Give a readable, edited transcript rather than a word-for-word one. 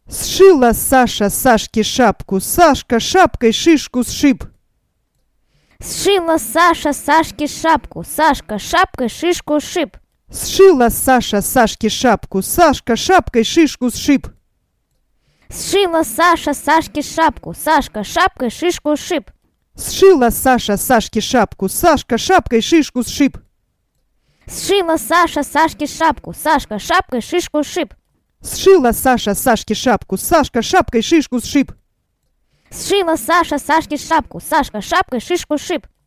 Сшила Саша Сашке шапку, Сашка шапкой шишку сшиб. Сшила Саша Сашке шапку, Сашка шапкой шишку сшиб. Сшила Саша Сашке шапку, Сашка шапкой шишку сшиб. Сшила Саша Сашке шапку, Сашка шапкой шишку сшиб. Сшила Саша Сашке шапку, Сашка шапкой шишку сшиб. Сшила Саша Сашке шапку, Сашка шапкой шишку сшиб. Сшила Саша Сашке шапку, Сашка шапкой шишку сшиб. Сшила Саша Сашке шапку, Сашка шапкой шишку сшиб.